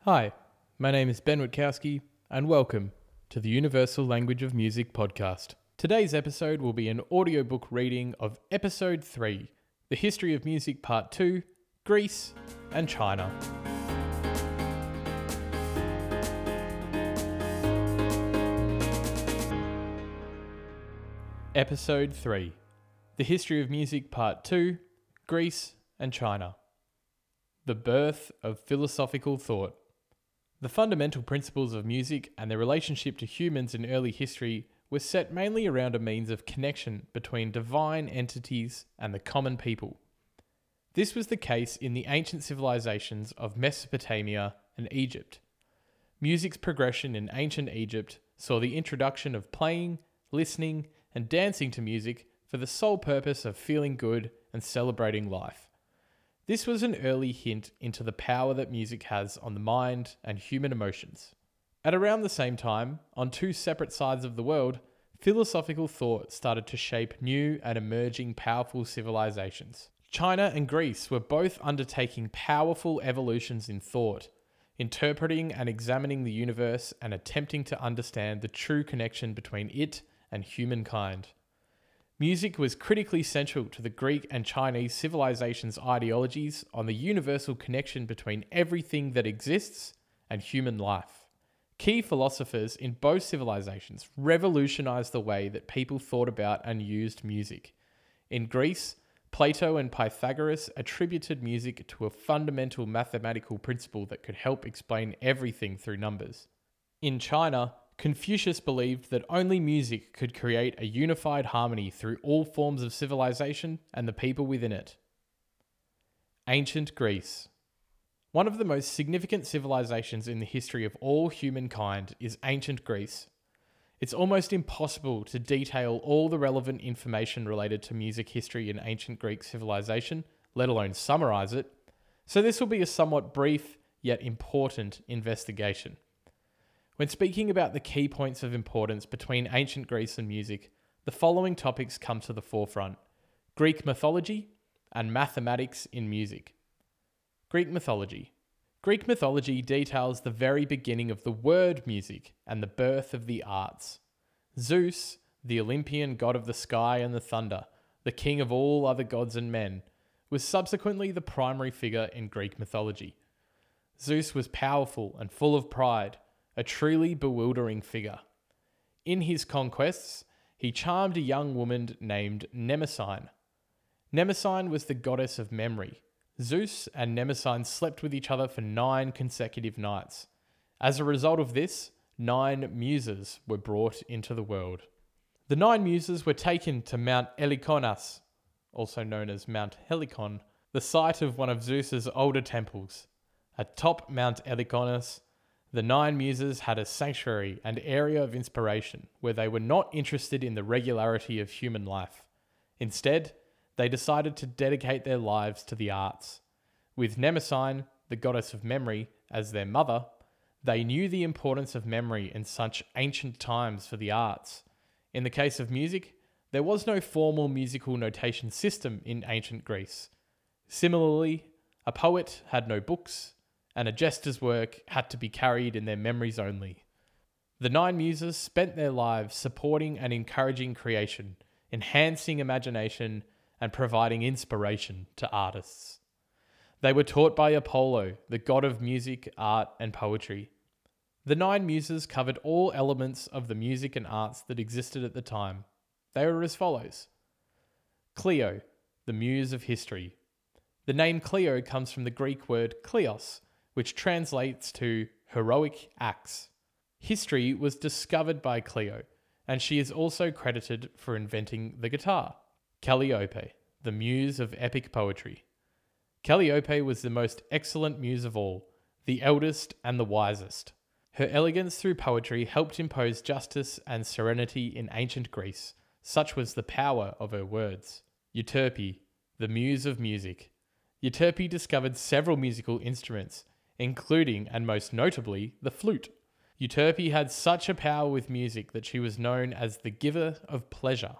Hi, my name is Ben Witkowski, and welcome to the Universal Language of Music podcast. Today's episode will be an audiobook reading of Episode 3, The History of Music Part 2, Greece and China. Episode 3, The History of Music Part 2, Greece and China. The Birth of Philosophical Thought. The fundamental principles of music and their relationship to humans in early history were set mainly around a means of connection between divine entities and the common people. This was the case in the ancient civilizations of Mesopotamia and Egypt. Music's progression in ancient Egypt saw the introduction of playing, listening, and dancing to music for the sole purpose of feeling good and celebrating life. This was an early hint into the power that music has on the mind and human emotions. At around the same time, on two separate sides of the world, philosophical thought started to shape new and emerging powerful civilizations. China and Greece were both undertaking powerful evolutions in thought, interpreting and examining the universe and attempting to understand the true connection between it and humankind. Music was critically central to the Greek and Chinese civilizations' ideologies on the universal connection between everything that exists and human life. Key philosophers in both civilizations revolutionized the way that people thought about and used music. In Greece, Plato and Pythagoras attributed music to a fundamental mathematical principle that could help explain everything through numbers. In China, Confucius believed that only music could create a unified harmony through all forms of civilization and the people within it. Ancient Greece. One of the most significant civilizations in the history of all humankind is ancient Greece. It's almost impossible to detail all the relevant information related to music history in ancient Greek civilization, let alone summarize it, so this will be a somewhat brief yet important investigation. When speaking about the key points of importance between ancient Greece and music, the following topics come to the forefront: Greek mythology and mathematics in music. Greek mythology. Greek mythology details the very beginning of the word music and the birth of the arts. Zeus, the Olympian god of the sky and the thunder, the king of all other gods and men, was subsequently the primary figure in Greek mythology. Zeus was powerful and full of pride, a truly bewildering figure. In his conquests, he charmed a young woman named Mnemosyne. Mnemosyne was the goddess of memory. Zeus and Mnemosyne slept with each other for 9 consecutive nights. As a result of this, 9 muses were brought into the world. The 9 muses were taken to Mount Elikonas, also known as Mount Helicon, the site of one of Zeus's older temples. Atop Mount Elikonas, the 9 muses had a sanctuary and area of inspiration where they were not interested in the regularity of human life. Instead, they decided to dedicate their lives to the arts. With Mnemosyne, the goddess of memory, as their mother, they knew the importance of memory in such ancient times for the arts. In the case of music, there was no formal musical notation system in ancient Greece. Similarly, a poet had no books, and a jester's work had to be carried in their memories only. The 9 muses spent their lives supporting and encouraging creation, enhancing imagination, and providing inspiration to artists. They were taught by Apollo, the god of music, art, and poetry. The 9 muses covered all elements of the music and arts that existed at the time. They were as follows: Clio, the muse of history. The name Clio comes from the Greek word kleos, which translates to heroic acts. History was discovered by Clio, and she is also credited for inventing the guitar. Calliope, the muse of epic poetry. Calliope was the most excellent muse of all, the eldest and the wisest. Her elegance through poetry helped impose justice and serenity in ancient Greece. Such was the power of her words. Euterpe, the muse of music. Euterpe discovered several musical instruments, including, and most notably, the flute. Euterpe had such a power with music that she was known as the giver of pleasure.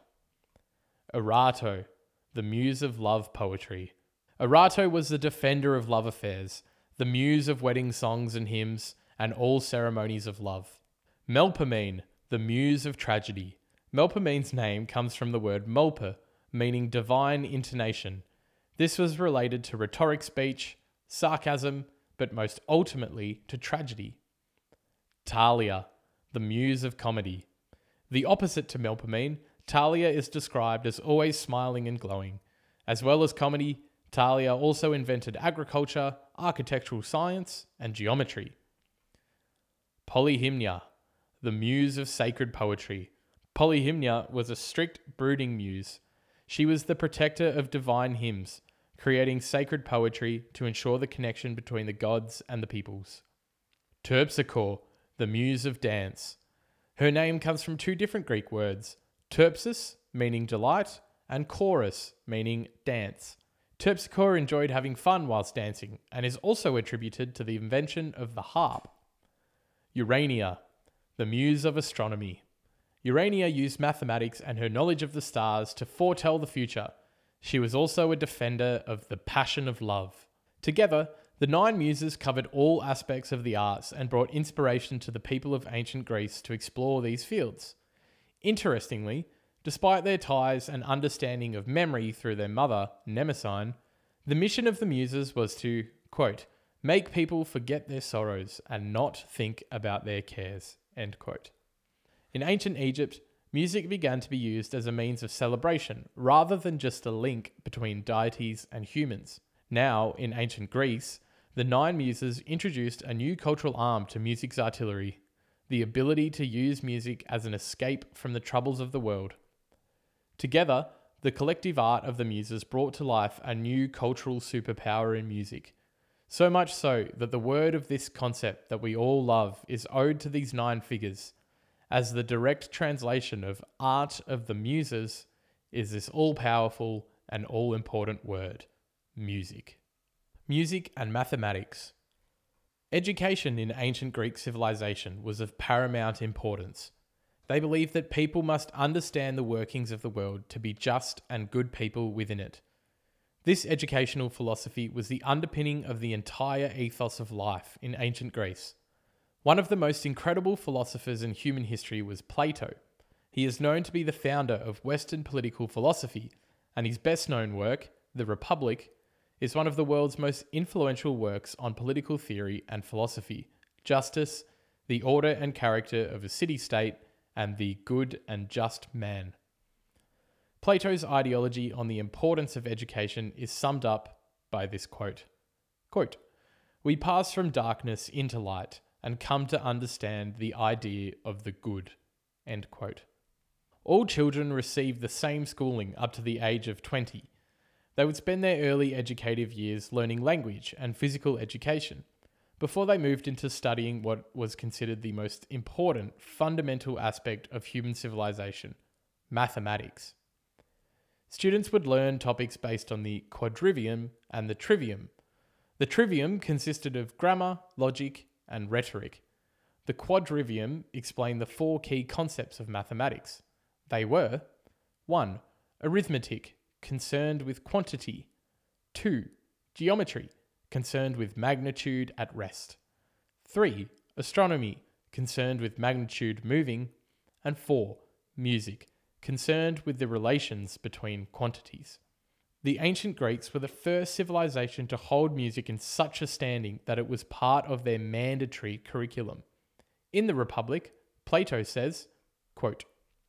Erato, the muse of love poetry. Erato was the defender of love affairs, the muse of wedding songs and hymns and all ceremonies of love. Melpomene, the muse of tragedy. Melpomene's name comes from the word melpa, meaning divine intonation. This was related to rhetoric speech, sarcasm, but most ultimately to tragedy. Thalia, the muse of comedy. The opposite to Melpomene, Thalia is described as always smiling and glowing. As well as comedy, Thalia also invented agriculture, architectural science, and geometry. Polyhymnia, the muse of sacred poetry. Polyhymnia was a strict brooding muse. She was the protector of divine hymns, creating sacred poetry to ensure the connection between the gods and the peoples. Terpsichore, the muse of dance. Her name comes from two different Greek words, terpsis, meaning delight, and chorus, meaning dance. Terpsichore enjoyed having fun whilst dancing, and is also attributed to the invention of the harp. Urania, the muse of astronomy. Urania used mathematics and her knowledge of the stars to foretell the future. She was also a defender of the passion of love. Together, the nine muses covered all aspects of the arts and brought inspiration to the people of ancient Greece to explore these fields. Interestingly, despite their ties and understanding of memory through their mother, Mnemosyne, the mission of the muses was to, quote, make people forget their sorrows and not think about their cares, end quote. In ancient Egypt, music began to be used as a means of celebration rather than just a link between deities and humans. Now, in ancient Greece, the nine muses introduced a new cultural arm to music's artillery, the ability to use music as an escape from the troubles of the world. Together, the collective art of the muses brought to life a new cultural superpower in music. So much so that the word of this concept that we all love is owed to these nine figures, as the direct translation of art of the muses is this all-powerful and all-important word, music. Music and mathematics. Education in ancient Greek civilization was of paramount importance. They believed that people must understand the workings of the world to be just and good people within it. This educational philosophy was the underpinning of the entire ethos of life in ancient Greece. One of the most incredible philosophers in human history was Plato. He is known to be the founder of Western political philosophy, and his best-known work, The Republic, is one of the world's most influential works on political theory and philosophy, justice, the order and character of a city-state, and the good and just man. Plato's ideology on the importance of education is summed up by this quote. Quote, "We pass from darkness into light and come to understand the idea of the good." End quote. All children receive the same schooling up to the age of 20. They would spend their early educative years learning language and physical education before they moved into studying what was considered the most important fundamental aspect of human civilization, mathematics. Students would learn topics based on the quadrivium and the trivium. The trivium consisted of grammar, logic, and rhetoric. The quadrivium explained the four key concepts of mathematics. They were 1. Arithmetic, concerned with quantity. 2. Geometry, concerned with magnitude at rest. 3. Astronomy, concerned with magnitude moving. And 4. Music, concerned with the relations between quantities. The ancient Greeks were the first civilization to hold music in such a standing that it was part of their mandatory curriculum. In the Republic, Plato says, quote,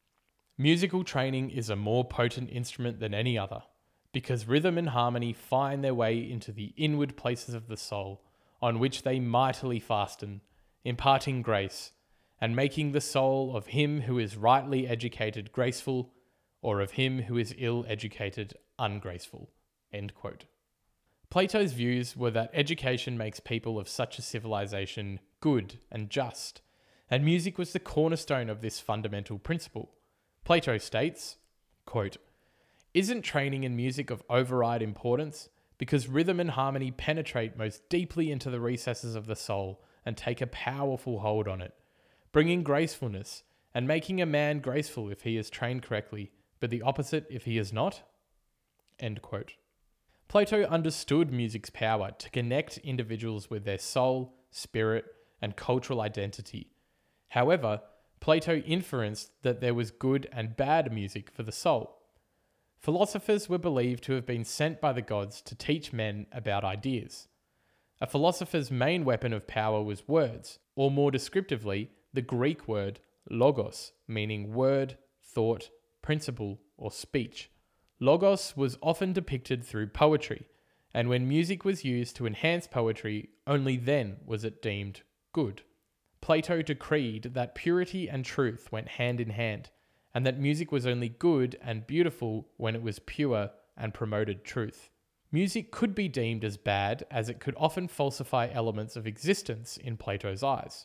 "Musical training is a more potent instrument than any other, because rhythm and harmony find their way into the inward places of the soul, on which they mightily fasten, imparting grace, and making the soul of him who is rightly educated graceful, or of him who is ill-educated ungraceful." End quote. Plato's views were that education makes people of such a civilization good and just, and music was the cornerstone of this fundamental principle. Plato states, quote, "Isn't training in music of override importance? Because rhythm and harmony penetrate most deeply into the recesses of the soul and take a powerful hold on it, bringing gracefulness and making a man graceful if he is trained correctly, but the opposite if he is not?" End quote. Plato understood music's power to connect individuals with their soul, spirit, and cultural identity. However, Plato inferenced that there was good and bad music for the soul. Philosophers were believed to have been sent by the gods to teach men about ideas. A philosopher's main weapon of power was words, or more descriptively, the Greek word logos, meaning word, thought, principle, or speech. Logos was often depicted through poetry, and when music was used to enhance poetry, only then was it deemed good. Plato decreed that purity and truth went hand in hand, and that music was only good and beautiful when it was pure and promoted truth. Music could be deemed as bad as it could often falsify elements of existence in Plato's eyes.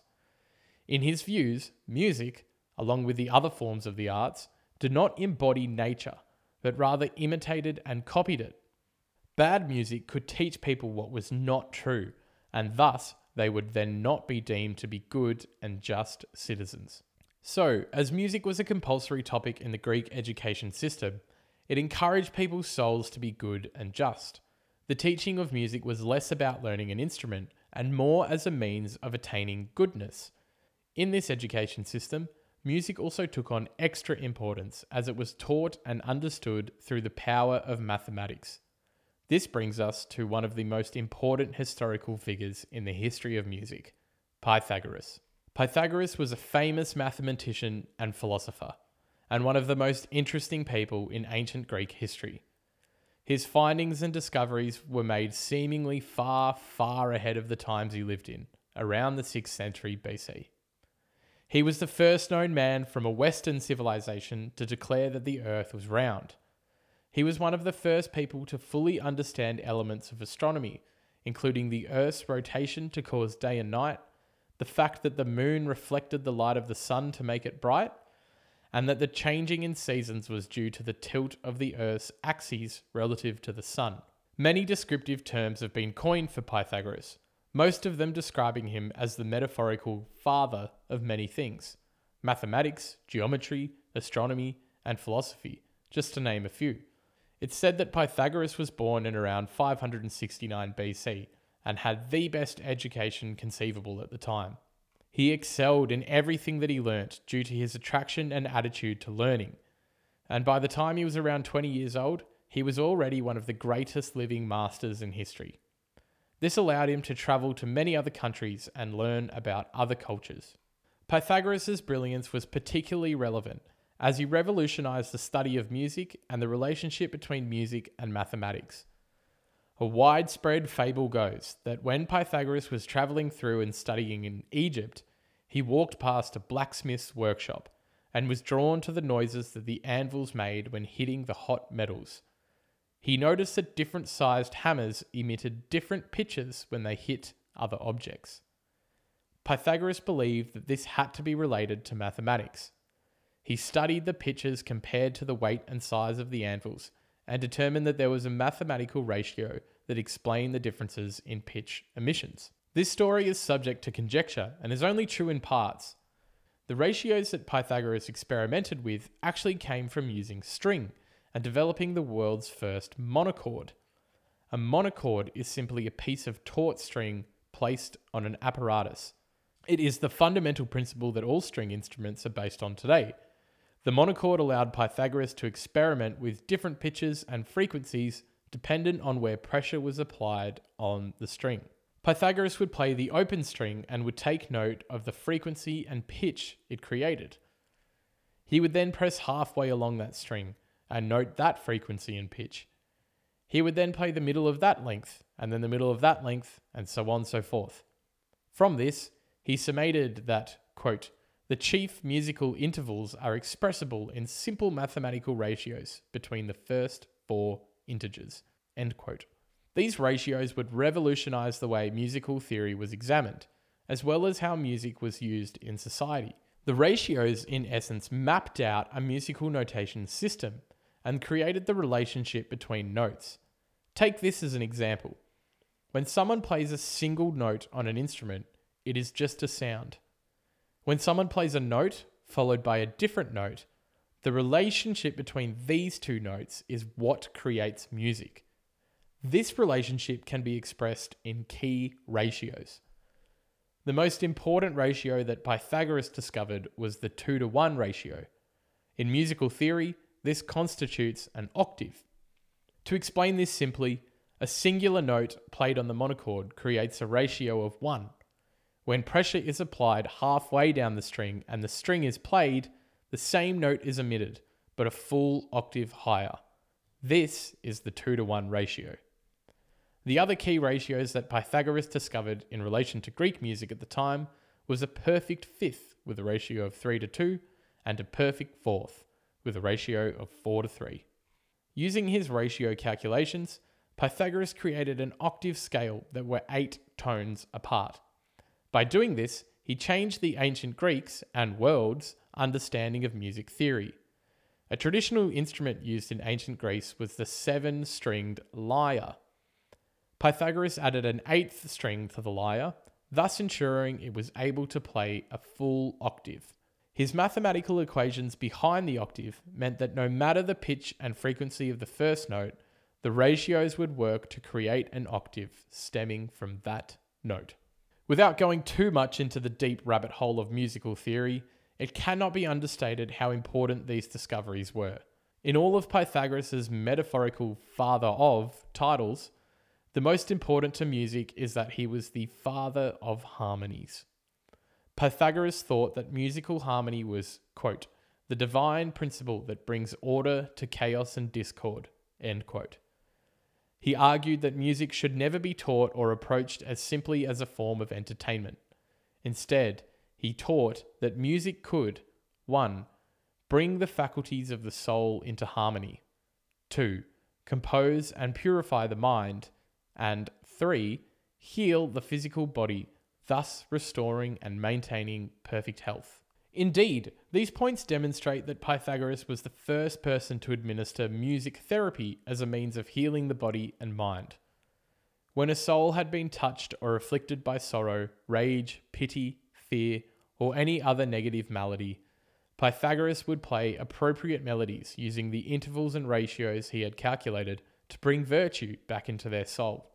In his views, music, along with the other forms of the arts, did not embody nature, but rather imitated and copied it. Bad music could teach people what was not true, and thus they would then not be deemed to be good and just citizens. So, as music was a compulsory topic in the Greek education system, it encouraged people's souls to be good and just. The teaching of music was less about learning an instrument and more as a means of attaining goodness. In this education system, music also took on extra importance as it was taught and understood through the power of mathematics. This brings us to one of the most important historical figures in the history of music, Pythagoras. Pythagoras was a famous mathematician and philosopher, and one of the most interesting people in ancient Greek history. His findings and discoveries were made seemingly far, far ahead of the times he lived in, around the 6th century BC. He was the first known man from a Western civilization to declare that the Earth was round. He was one of the first people to fully understand elements of astronomy, including the Earth's rotation to cause day and night, the fact that the moon reflected the light of the sun to make it bright, and that the changing in seasons was due to the tilt of the Earth's axes relative to the sun. Many descriptive terms have been coined for Pythagoras, most of them describing him as the metaphorical father of many things: mathematics, geometry, astronomy, and philosophy, just to name a few. It's said that Pythagoras was born in around 569 BC and had the best education conceivable at the time. He excelled in everything that he learnt due to his attraction and attitude to learning. And by the time he was around 20 years old, he was already one of the greatest living masters in history. This allowed him to travel to many other countries and learn about other cultures. Pythagoras' brilliance was particularly relevant as he revolutionized the study of music and the relationship between music and mathematics. A widespread fable goes that when Pythagoras was traveling through and studying in Egypt, he walked past a blacksmith's workshop and was drawn to the noises that the anvils made when hitting the hot metals. He noticed that different sized hammers emitted different pitches when they hit other objects. Pythagoras believed that this had to be related to mathematics. He studied the pitches compared to the weight and size of the anvils and determined that there was a mathematical ratio that explained the differences in pitch emissions. This story is subject to conjecture and is only true in parts. The ratios that Pythagoras experimented with actually came from using string and developing the world's first monochord. A monochord is simply a piece of taut string placed on an apparatus. It is the fundamental principle that all string instruments are based on today. The monochord allowed Pythagoras to experiment with different pitches and frequencies dependent on where pressure was applied on the string. Pythagoras would play the open string and would take note of the frequency and pitch it created. He would then press halfway along that string and note that frequency and pitch. He would then play the middle of that length, and then the middle of that length, and so on and so forth. From this, he summated that, quote, "The chief musical intervals are expressible in simple mathematical ratios between the first 4 integers." End quote. These ratios would revolutionize the way musical theory was examined, as well as how music was used in society. The ratios, in essence, mapped out a musical notation system and created the relationship between notes. Take this as an example. When someone plays a single note on an instrument, it is just a sound. When someone plays a note followed by a different note, the relationship between these two notes is what creates music. This relationship can be expressed in key ratios. The most important ratio that Pythagoras discovered was the 2-to-1 ratio. In musical theory, this constitutes an octave. To explain this simply, a singular note played on the monochord creates a ratio of 1. When pressure is applied halfway down the string and the string is played, the same note is emitted, but a full octave higher. This is the 2-to-1 ratio. The other key ratios that Pythagoras discovered in relation to Greek music at the time was a perfect fifth with a ratio of 3-to-2 and a perfect fourth with a ratio of 4-to-3. Using his ratio calculations, Pythagoras created an octave scale that were 8 tones apart. By doing this, he changed the ancient Greeks and world's understanding of music theory. A traditional instrument used in ancient Greece was the 7-stringed lyre. Pythagoras added an 8th string to the lyre, thus ensuring it was able to play a full octave. His mathematical equations behind the octave meant that no matter the pitch and frequency of the first note, the ratios would work to create an octave stemming from that note. Without going too much into the deep rabbit hole of musical theory, it cannot be understated how important these discoveries were. In all of Pythagoras' metaphorical father of titles, the most important to music is that he was the father of harmonies. Pythagoras thought that musical harmony was, quote, the divine principle that brings order to chaos and discord, end quote. He argued that music should never be taught or approached as simply as a form of entertainment. Instead, he taught that music could, 1. Bring the faculties of the soul into harmony, 2. Compose and purify the mind, and 3. Heal the physical body, thus restoring and maintaining perfect health. Indeed, these points demonstrate that Pythagoras was the first person to administer music therapy as a means of healing the body and mind. When a soul had been touched or afflicted by sorrow, rage, pity, fear, or any other negative malady, Pythagoras would play appropriate melodies using the intervals and ratios he had calculated to bring virtue back into their soul.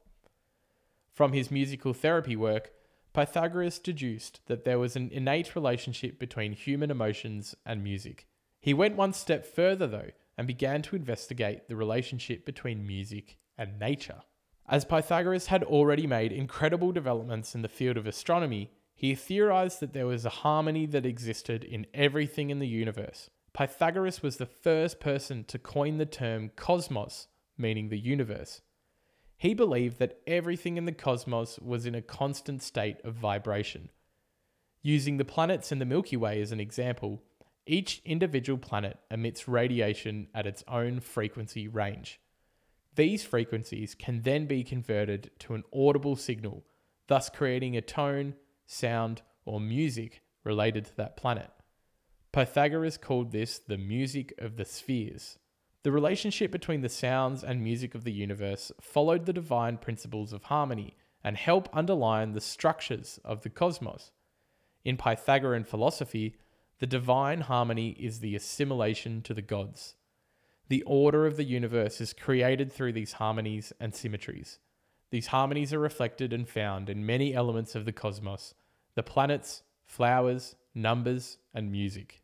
From his musical therapy work, Pythagoras deduced that there was an innate relationship between human emotions and music. He went one step further, though, and began to investigate the relationship between music and nature. As Pythagoras had already made incredible developments in the field of astronomy, he theorized that there was a harmony that existed in everything in the universe. Pythagoras was the first person to coin the term cosmos, meaning the universe. He believed that everything in the cosmos was in a constant state of vibration. Using the planets in the Milky Way as an example, each individual planet emits radiation at its own frequency range. These frequencies can then be converted to an audible signal, thus creating a tone, sound, or music related to that planet. Pythagoras called this the music of the spheres. The relationship between the sounds and music of the universe followed the divine principles of harmony and help underline the structures of the cosmos. In Pythagorean philosophy, the divine harmony is the assimilation to the gods. The order of the universe is created through these harmonies and symmetries. These harmonies are reflected and found in many elements of the cosmos: the planets, flowers, numbers, and music.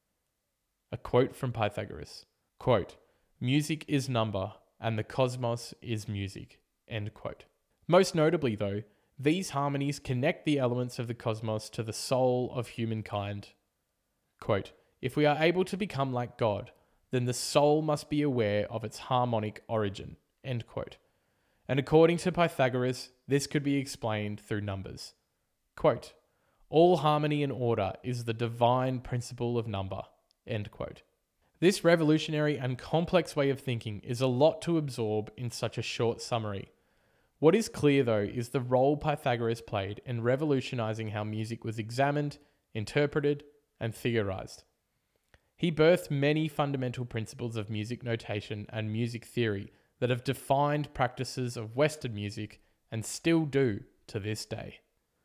A quote from Pythagoras, quote, "Music is number, and the cosmos is music," end quote. Most notably, though, these harmonies connect the elements of the cosmos to the soul of humankind. Quote, "If we are able to become like God, then the soul must be aware of its harmonic origin," end quote. And according to Pythagoras, this could be explained through numbers. Quote, "All harmony and order is the divine principle of number," end quote. This revolutionary and complex way of thinking is a lot to absorb in such a short summary. What is clear, though, is the role Pythagoras played in revolutionizing how music was examined, interpreted, and theorized. He birthed many fundamental principles of music notation and music theory that have defined practices of Western music and still do to this day.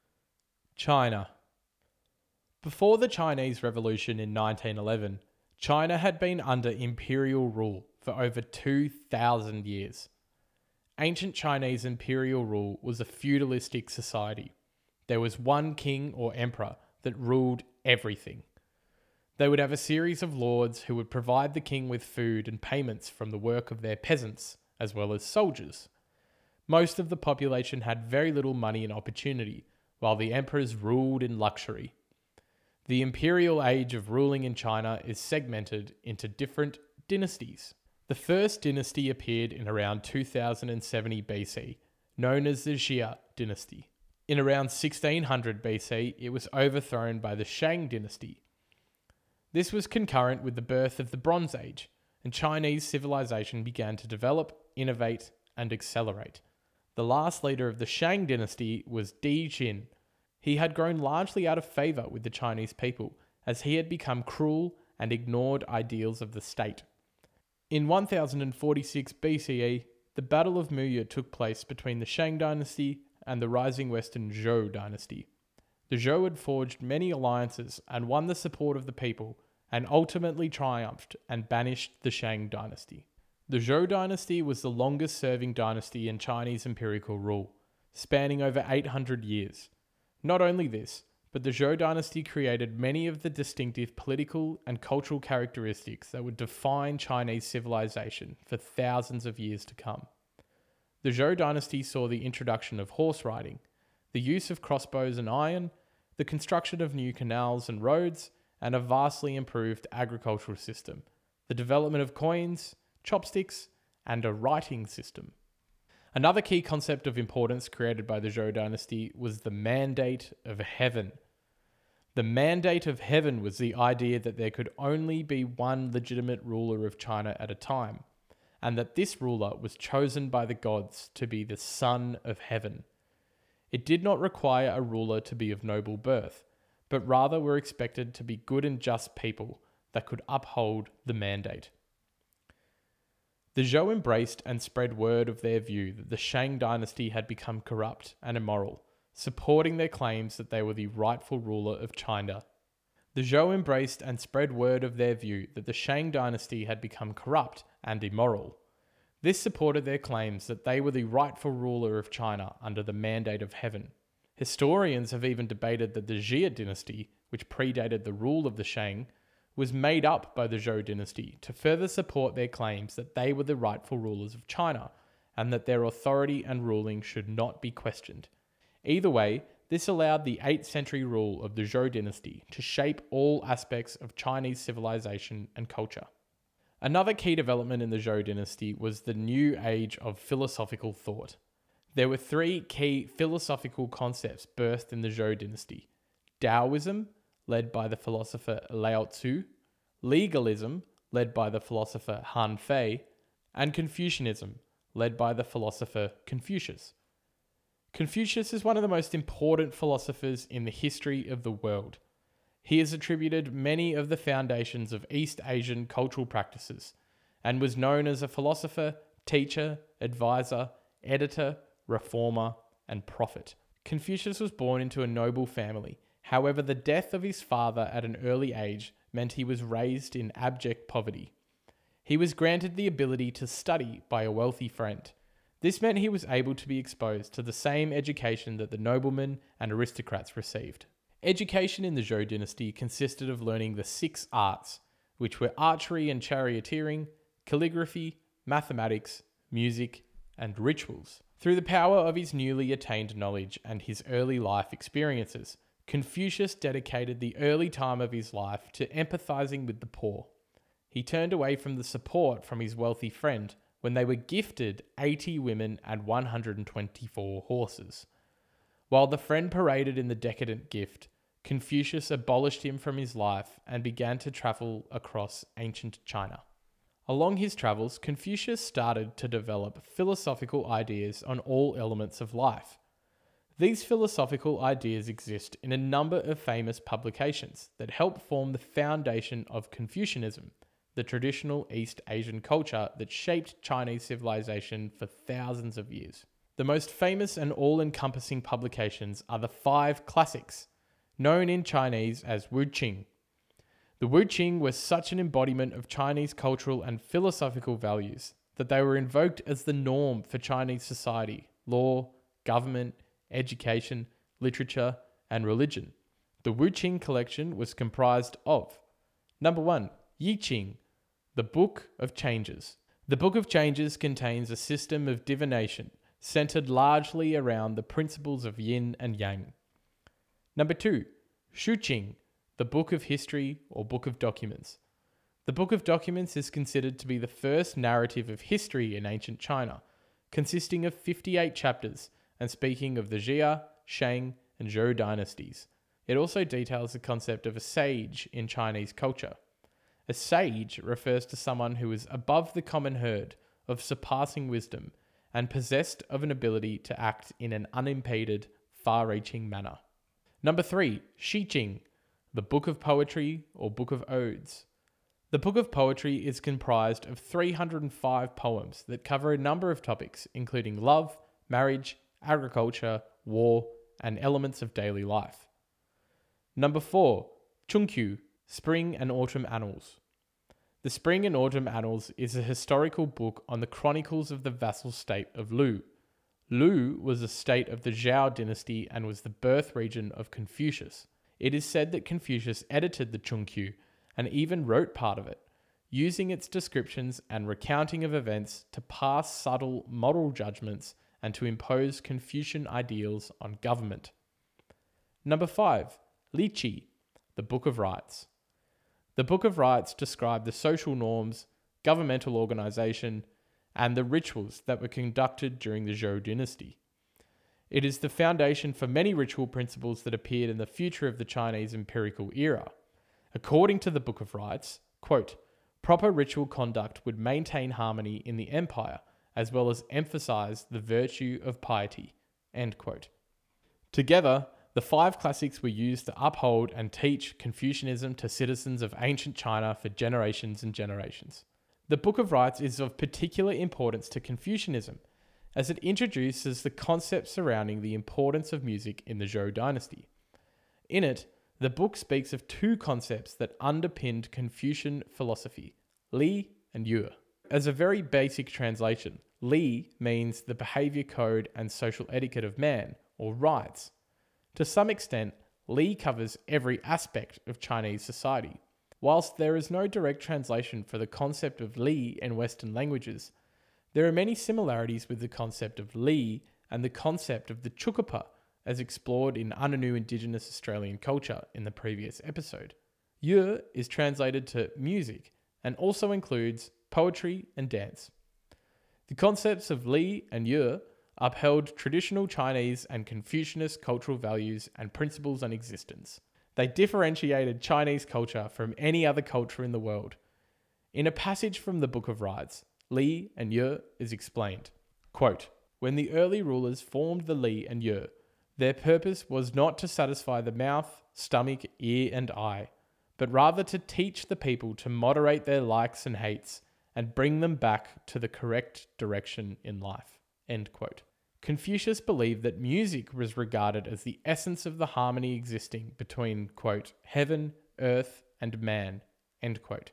China. Before the Chinese Revolution in 1911, China had been under imperial rule for over 2,000 years. ancient Chinese imperial rule was a feudalistic society. There was one king or emperor that ruled everything. They would have a series of lords who would provide the king with food and payments from the work of their peasants, as well as soldiers. Most of the population had very little money and opportunity, while the emperors ruled in luxury. The imperial age of ruling in China is segmented into different dynasties. The first dynasty appeared in around 2070 BC, known as the Xia dynasty. In around 1600 BC, it was overthrown by the Shang dynasty. This was concurrent with the birth of the Bronze Age, and Chinese civilization began to develop, innovate, and accelerate. The last leader of the Shang dynasty was Di Jin. He had grown largely out of favour with the Chinese people, as he had become cruel and ignored ideals of the state. In 1046 BCE, the Battle of Muya took place between the Shang dynasty and the rising Western Zhou dynasty. The Zhou had forged many alliances and won the support of the people, and ultimately triumphed and banished the Shang dynasty. The Zhou dynasty was the longest serving dynasty in Chinese imperial rule, spanning over 800 years. Not only this, but the Zhou dynasty created many of the distinctive political and cultural characteristics that would define Chinese civilization for thousands of years to come. The Zhou dynasty saw the introduction of horse riding, the use of crossbows and iron, the construction of new canals and roads, and a vastly improved agricultural system, the development of coins, chopsticks, and a writing system. Another key concept of importance created by the Zhou dynasty was the Mandate of Heaven. The Mandate of Heaven was the idea that there could only be one legitimate ruler of China at a time, and that this ruler was chosen by the gods to be the Son of Heaven. It did not require a ruler to be of noble birth, but rather were expected to be good and just people that could uphold the mandate. The Zhou embraced and spread word of their view that the Shang dynasty had become corrupt and immoral, supporting their claims that they were the rightful ruler of China. The Zhou embraced and spread word of their view that the Shang dynasty had become corrupt and immoral. This supported their claims that they were the rightful ruler of China under the Mandate of Heaven. Historians have even debated that the Xia dynasty, which predated the rule of the Shang, was made up by the Zhou dynasty to further support their claims that they were the rightful rulers of China, and that their authority and ruling should not be questioned. Either way, this allowed the 8th century rule of the Zhou dynasty to shape all aspects of Chinese civilization and culture. Another key development in the Zhou dynasty was the new age of philosophical thought. There were 3 key philosophical concepts birthed in the Zhou dynasty: Taoism, led by the philosopher Lao Tzu, legalism, led by the philosopher Han Fei, and Confucianism, led by the philosopher Confucius. Confucius is one of the most important philosophers in the history of the world. He has attributed many of the foundations of East Asian cultural practices, and was known as a philosopher, teacher, advisor, editor, reformer, and prophet. Confucius was born into a noble family. However, the death of his father at an early age meant he was raised in abject poverty. He was granted the ability to study by a wealthy friend. This meant he was able to be exposed to the same education that the noblemen and aristocrats received. Education in the Zhou dynasty consisted of learning the 6 arts, which were archery and charioteering, calligraphy, mathematics, music, and rituals. Through the power of his newly attained knowledge and his early life experiences, Confucius dedicated the early time of his life to empathizing with the poor. He turned away from the support from his wealthy friend when they were gifted 80 women and 124 horses. While the friend paraded in the decadent gift, Confucius abolished him from his life and began to travel across ancient China. Along his travels, Confucius started to develop philosophical ideas on all elements of life. These philosophical ideas exist in a number of famous publications that help form the foundation of Confucianism, the traditional East Asian culture that shaped Chinese civilization for thousands of years. The most famous and all-encompassing publications are the 5 classics, known in Chinese as Wuqing. The Wuqing was such an embodiment of Chinese cultural and philosophical values that they were invoked as the norm for Chinese society, law, government, education, literature, and religion. The Wuqing collection was comprised of: number 1, Yi Qing, the Book of Changes. The Book of Changes contains a system of divination centered largely around the principles of yin and yang. Number 2, Shu Qing, the Book of History or Book of Documents. The Book of Documents is considered to be the first narrative of history in ancient China, consisting of 58 chapters and speaking of the Jia, Shang, and Zhou dynasties. It also details the concept of a sage in Chinese culture. A sage refers to someone who is above the common herd, of surpassing wisdom, and possessed of an ability to act in an unimpeded, far-reaching manner. Number 3, Shi Qing, the Book of Poetry or Book of Odes. The Book of Poetry is comprised of 305 poems that cover a number of topics, including love, marriage, agriculture, war, and elements of daily life. Number 4, Chungqiu, Spring and Autumn Annals. The Spring and Autumn Annals is a historical book on the chronicles of the vassal state of Lu. Lu was a state of the Zhou dynasty and was the birth region of Confucius. It is said that Confucius edited the Chungqiu and even wrote part of it, using its descriptions and recounting of events to pass subtle moral judgments and to impose Confucian ideals on government. Number 5, Li Qi, the Book of Rites. The Book of Rites describe the social norms, governmental organization, and the rituals that were conducted during the Zhou dynasty. It is the foundation for many ritual principles that appeared in the future of the Chinese imperial era. According to the Book of Rites, quote, proper ritual conduct would maintain harmony in the empire, as well as emphasize the virtue of piety, end quote. Together, the 5 classics were used to uphold and teach Confucianism to citizens of ancient China for generations and generations. The Book of Rites is of particular importance to Confucianism, as it introduces the concept surrounding the importance of music in the Zhou dynasty. In it, the book speaks of 2 concepts that underpinned Confucian philosophy, Li and Yue. As a very basic translation, Li means the behavior code and social etiquette of man, or rites. To some extent, Li covers every aspect of Chinese society. Whilst there is no direct translation for the concept of Li in Western languages, there are many similarities with the concept of Li and the concept of the Chukapa, as explored in Unanu Indigenous Australian culture in the previous episode. Yue is translated to music and also includes poetry and dance. The concepts of Li and Yue upheld traditional Chinese and Confucianist cultural values and principles on existence. They differentiated Chinese culture from any other culture in the world. In a passage from the Book of Rites, Li and Yue is explained. Quote, when the early rulers formed the Li and Yue, their purpose was not to satisfy the mouth, stomach, ear, and eye, but rather to teach the people to moderate their likes and hates and bring them back to the correct direction in life. End quote. Confucius believed that music was regarded as the essence of the harmony existing between, quote, heaven, earth, and man, end quote.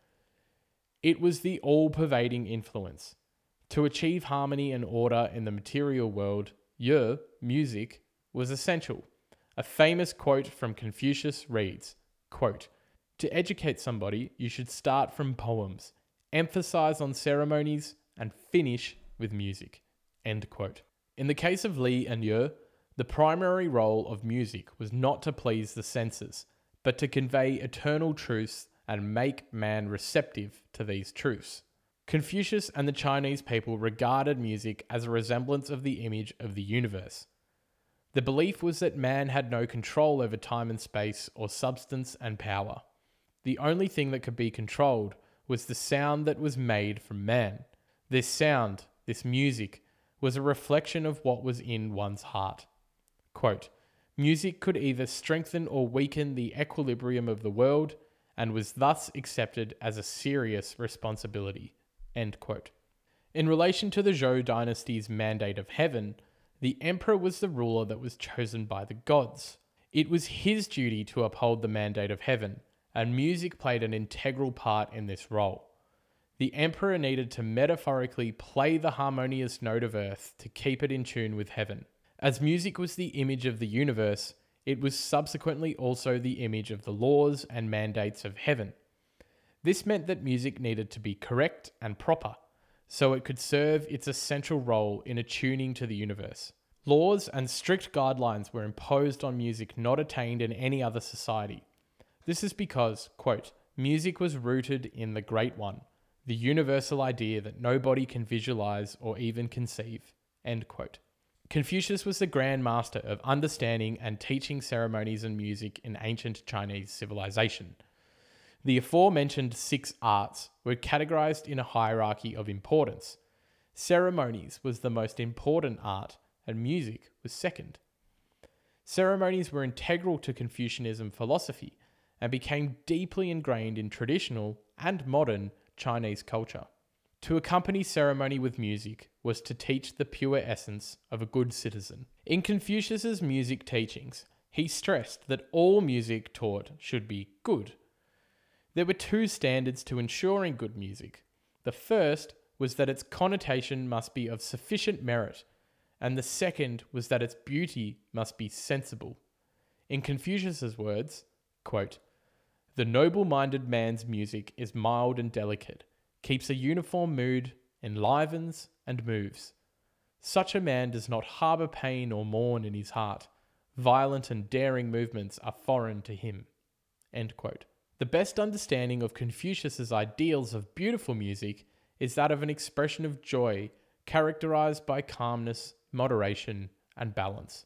It was the all-pervading influence. To achieve harmony and order in the material world, Yue, music, was essential. A famous quote from Confucius reads, quote, to educate somebody, you should start from poems, emphasize on ceremonies, and finish with music, end quote. In the case of Li and Yue, the primary role of music was not to please the senses, but to convey eternal truths and make man receptive to these truths. Confucius and the Chinese people regarded music as a resemblance of the image of the universe. The belief was that man had no control over time and space or substance and power. The only thing that could be controlled was the sound that was made from man. This sound, this music, was a reflection of what was in one's heart. Quote, music could either strengthen or weaken the equilibrium of the world and was thus accepted as a serious responsibility. End quote. In relation to the Zhou dynasty's mandate of heaven, the emperor was the ruler that was chosen by the gods. It was his duty to uphold the mandate of heaven, and music played an integral part in this role. The emperor needed to metaphorically play the harmonious note of earth to keep it in tune with heaven. As music was the image of the universe, it was subsequently also the image of the laws and mandates of heaven. This meant that music needed to be correct and proper, so it could serve its essential role in attuning to the universe. Laws and strict guidelines were imposed on music not attained in any other society. This is because, quote, music was rooted in the Great One, the universal idea that nobody can visualize or even conceive, end quote. Confucius was the grand master of understanding and teaching ceremonies and music in ancient Chinese civilization. The aforementioned 6 arts were categorized in a hierarchy of importance. Ceremonies was the most important art, and music was second. Ceremonies were integral to Confucianism philosophy and became deeply ingrained in traditional and modern Chinese culture. To accompany ceremony with music was to teach the pure essence of a good citizen. In Confucius's music teachings, he stressed that all music taught should be good. There were 2 standards to ensuring good music. The first was that its connotation must be of sufficient merit, and the second was that its beauty must be sensible. In Confucius's words, quote, "The noble-minded man's music is mild and delicate, keeps a uniform mood, enlivens and moves. Such a man does not harbour pain or mourn in his heart. Violent and daring movements are foreign to him." End quote. The best understanding of Confucius's ideals of beautiful music is that of an expression of joy characterized by calmness, moderation, and balance.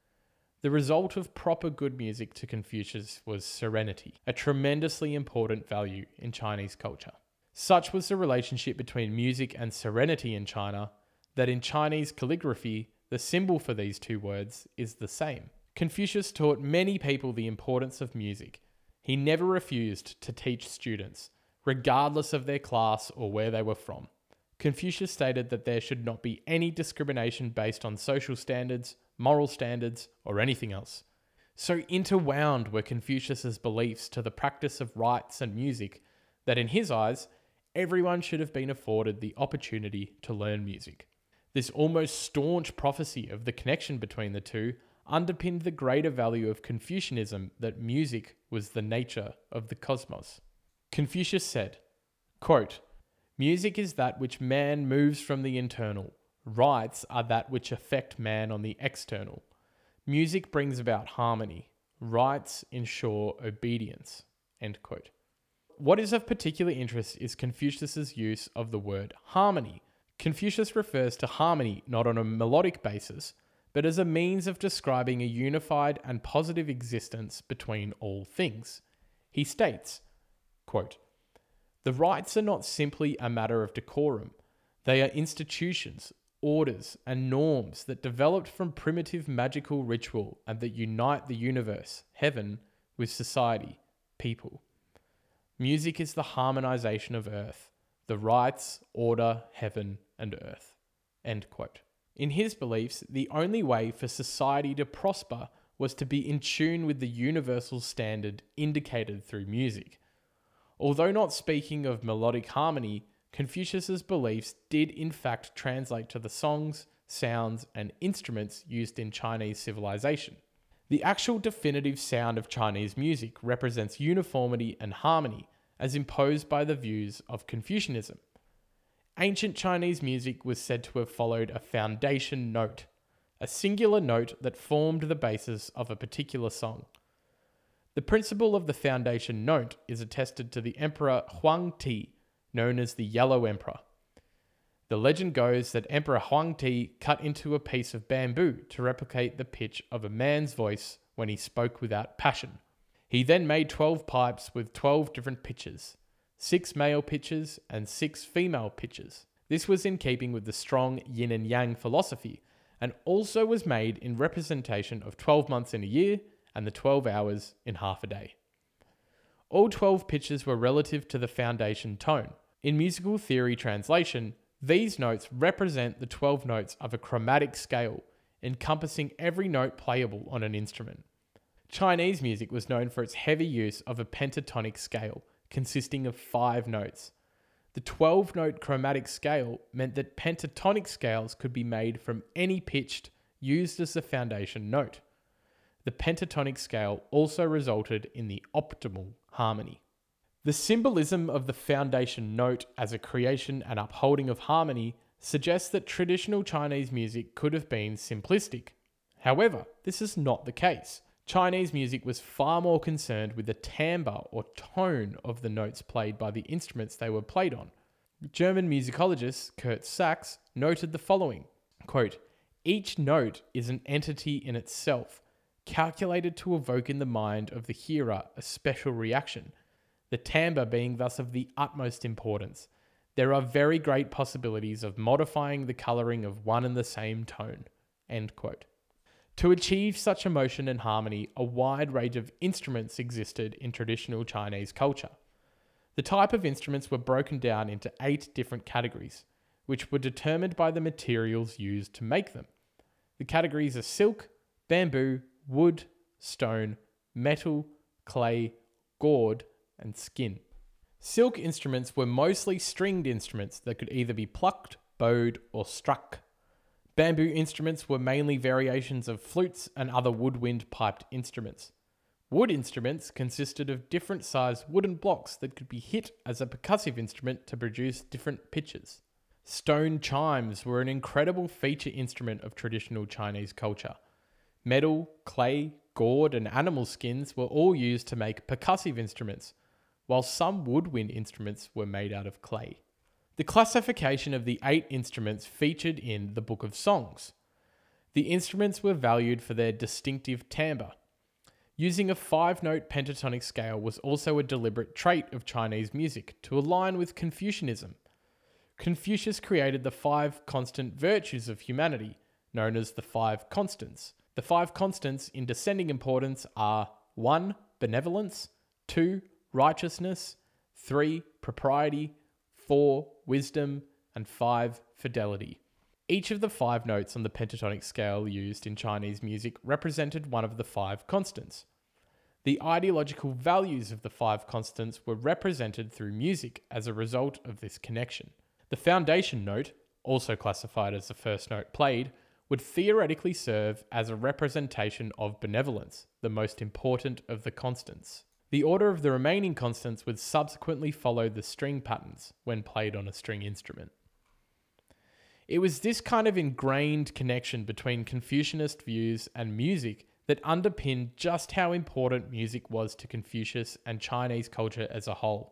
The result of proper good music to Confucius was serenity, a tremendously important value in Chinese culture. Such was the relationship between music and serenity in China that in Chinese calligraphy, the symbol for these 2 words is the same. Confucius taught many people the importance of music. He never refused to teach students, regardless of their class or where they were from. Confucius stated that there should not be any discrimination based on social standards, moral standards, or anything else. So interwound were Confucius's beliefs to the practice of rites and music that in his eyes, everyone should have been afforded the opportunity to learn music. This almost staunch prophecy of the connection between the 2 underpinned the greater value of Confucianism that music was the nature of the cosmos. Confucius said, quote, "Music is that which man moves from the internal. Rites are that which affect man on the external. Music brings about harmony. Rites ensure obedience." End quote. What is of particular interest is Confucius's use of the word harmony. Confucius refers to harmony not on a melodic basis, but as a means of describing a unified and positive existence between all things. He states, quote, "The rites are not simply a matter of decorum. They are institutions, orders, and norms that developed from primitive magical ritual and that unite the universe, heaven, with society, people. Music is the harmonization of earth, the rites, order, heaven, and earth." End quote. In his beliefs, the only way for society to prosper was to be in tune with the universal standard indicated through music. Although not speaking of melodic harmony, Confucius's beliefs did in fact translate to the songs, sounds, and instruments used in Chinese civilization. The actual definitive sound of Chinese music represents uniformity and harmony as imposed by the views of Confucianism. Ancient Chinese music was said to have followed a foundation note, a singular note that formed the basis of a particular song. The principle of the foundation note is attested to the Emperor Huang Ti, known as the Yellow Emperor. The legend goes that Emperor Huang Ti cut into a piece of bamboo to replicate the pitch of a man's voice when he spoke without passion. He then made 12 pipes with 12 different pitches, 6 male pitches and 6 female pitches. This was in keeping with the strong yin and yang philosophy, and also was made in representation of 12 months in a year and the 12 hours in half a day. All 12 pitches were relative to the foundation tone. In musical theory translation, these notes represent the 12 notes of a chromatic scale, encompassing every note playable on an instrument. Chinese music was known for its heavy use of a pentatonic scale, consisting of 5 notes. The 12-note chromatic scale meant that pentatonic scales could be made from any pitch used as the foundation note. The pentatonic scale also resulted in the optimal harmony. The symbolism of the foundation note as a creation and upholding of harmony suggests that traditional Chinese music could have been simplistic. However, this is not the case. Chinese music was far more concerned with the timbre or tone of the notes played by the instruments they were played on. German musicologist Kurt Sachs noted the following, quote, "Each note is an entity in itself, calculated to evoke in the mind of the hearer a special reaction, the timbre being thus of the utmost importance. There are very great possibilities of modifying the colouring of one and the same tone." End quote. To achieve such emotion and harmony, a wide range of instruments existed in traditional Chinese culture. The type of instruments were broken down into 8 different categories, which were determined by the materials used to make them. The categories are silk, bamboo, wood, stone, metal, clay, gourd, and skin. Silk instruments were mostly stringed instruments that could either be plucked, bowed, or struck. Bamboo instruments were mainly variations of flutes and other woodwind piped instruments. Wood instruments consisted of different sized wooden blocks that could be hit as a percussive instrument to produce different pitches. Stone chimes were an incredible feature instrument of traditional Chinese culture. Metal, clay, gourd, and animal skins were all used to make percussive instruments, while some woodwind instruments were made out of clay. The classification of the 8 instruments featured in the Book of Songs. The instruments were valued for their distinctive timbre. Using a 5-note pentatonic scale was also a deliberate trait of Chinese music to align with Confucianism. Confucius created the 5 constant virtues of humanity, known as the 5 constants. The 5 constants in descending importance are 1. Benevolence, 2. Righteousness, 3. Propriety, 4. Wisdom, and 5. Fidelity. Each of the 5 notes on the pentatonic scale used in Chinese music represented one of the 5 constants. The ideological values of the 5 constants were represented through music as a result of this connection. The foundation note, also classified as the first note played, would theoretically serve as a representation of benevolence, the most important of the constants. The order of the remaining constants would subsequently follow the string patterns when played on a string instrument. It was this kind of ingrained connection between Confucianist views and music that underpinned just how important music was to Confucius and Chinese culture as a whole.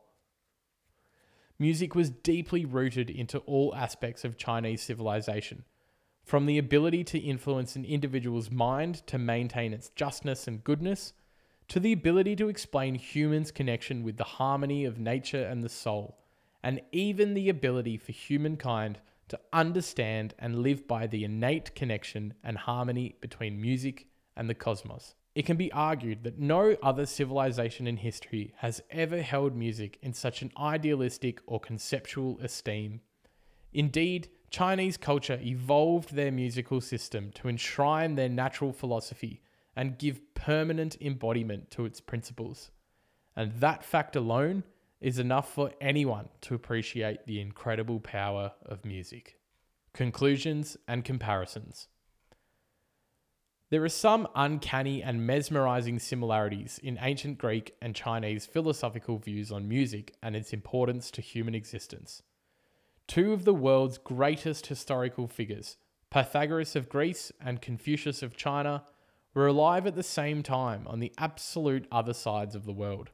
Music was deeply rooted into all aspects of Chinese civilization, from the ability to influence an individual's mind to maintain its justness and goodness, to the ability to explain humans' connection with the harmony of nature and the soul, and even the ability for humankind to understand and live by the innate connection and harmony between music and the cosmos. It can be argued that no other civilization in history has ever held music in such an idealistic or conceptual esteem. Indeed, Chinese culture evolved their musical system to enshrine their natural philosophy and give permanent embodiment to its principles. And that fact alone is enough for anyone to appreciate the incredible power of music. Conclusions and comparisons. There are some uncanny and mesmerizing similarities in ancient Greek and Chinese philosophical views on music and its importance to human existence. 2 of the world's greatest historical figures, Pythagoras of Greece and Confucius of China, were alive at the same time on the absolute other sides of the world.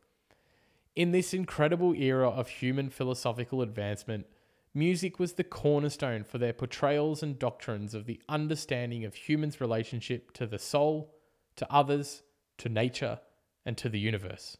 In this incredible era of human philosophical advancement, music was the cornerstone for their portrayals and doctrines of the understanding of humans' relationship to the soul, to others, to nature, and to the universe.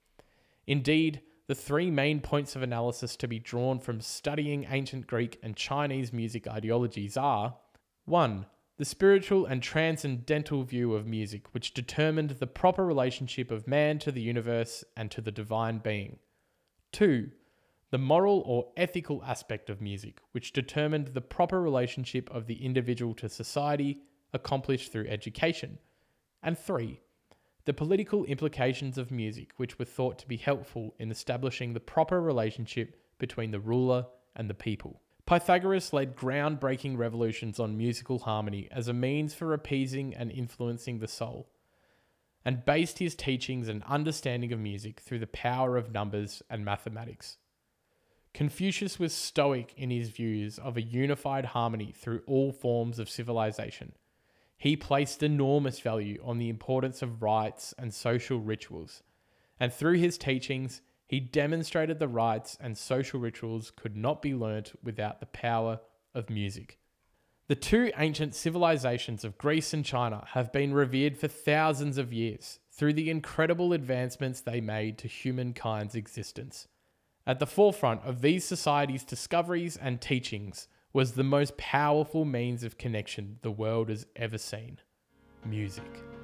Indeed, the 3 main points of analysis to be drawn from studying ancient Greek and Chinese music ideologies are: 1. The spiritual and transcendental view of music, which determined the proper relationship of man to the universe and to the divine being. 2. The moral or ethical aspect of music, which determined the proper relationship of the individual to society, accomplished through education. And 3. The political implications of music, which were thought to be helpful in establishing the proper relationship between the ruler and the people. Pythagoras led groundbreaking revolutions on musical harmony as a means for appeasing and influencing the soul, and based his teachings and understanding of music through the power of numbers and mathematics. Confucius was stoic in his views of a unified harmony through all forms of civilization. He placed enormous value on the importance of rites and social rituals, and through his teachings, he demonstrated the rites and social rituals could not be learnt without the power of music. The two ancient civilizations of Greece and China have been revered for thousands of years through the incredible advancements they made to humankind's existence. At the forefront of these societies' discoveries and teachings was the most powerful means of connection the world has ever seen: music.